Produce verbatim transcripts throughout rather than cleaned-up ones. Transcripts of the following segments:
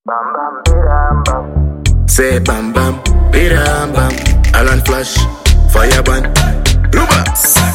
Bam bam biram bam. Say bam bam, biram bam. Alan Flash, Fireban, Luba.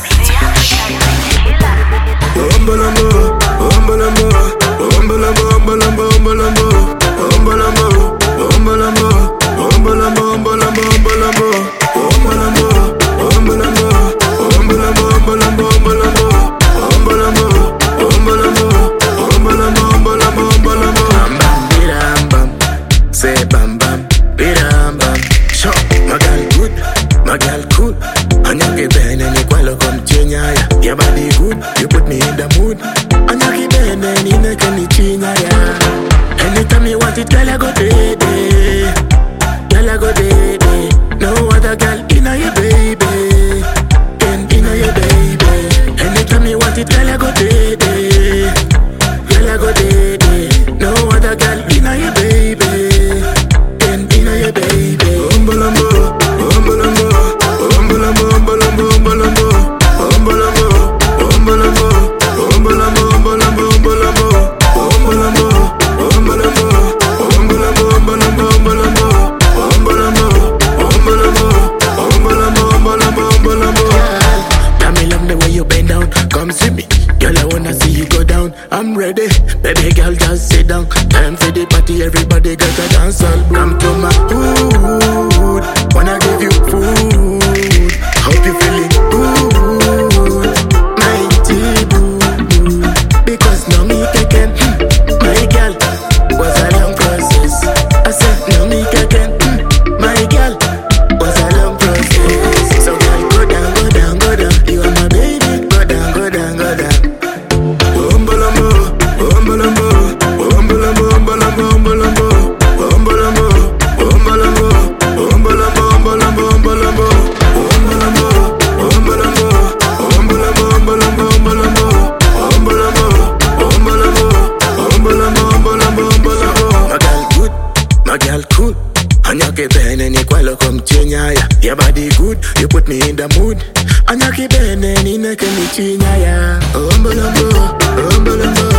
Umbalambo, umbalambo, umbalambo, umbalambo, umbalambo, umbalambo, umbalambo, umbalambo, umbalambo, umbalambo, umbalambo, umbalambo, umbalambo, umbalambo, umbalambo, umbalambo, umbalambo, umbalambo, umbalambo, umbalambo. Bam bam, biram bam. Say bam bam, biram bam. Show, my girl good, my girl cool. And you get bend and you qualo come change. Your body good, you put me in the mood. And you get bend and you make me change. Anytime you want it, girl I go baby. Girl I go baby. No other girl in your baby. And in your baby. Anytime you want it, girl I go baby. Girl I go baby. No other girl in your baby. And in your baby. Umbalambo, umbalambo, umbalambo, umbalambo, umbalambo, umbalambo, umbalambo, umbalambo, umbalambo, umbalambo, umbalambo, umbalambo, umbalambo, umbalambo, umbalambo, umbalambo, umbalambo, umbalambo. Girl, me love the way you bend down. Come see me, girl. I wanna see you go down. I'm ready, baby girl. Just sit down. Time for the party, everybody got a dance all. Come to my hood, wanna give you food. Hope you feeling good, my boo. Because no me taken, my girl was a long process. I said no me taken, my girl was a long process. So girl, go down, go down, go down. You are my baby. Go down, go down, go down. Umbalambo, umbalambo, umbalambo, umbalambo, umbalambo, umbalambo, umbalambo, umbalambo, umbalambo, umbalambo, umbalambo, umbalambo, umbalambo, umbalambo, umbalambo, umbalambo, umbalambo, umbalambo, umbalambo, umbalambo. My girl good, my girl cool. And you keep bend and you qualo come change. Your body good, you put me in the mood. And you keep bend and you make me change. Umbalambo, umbalambo.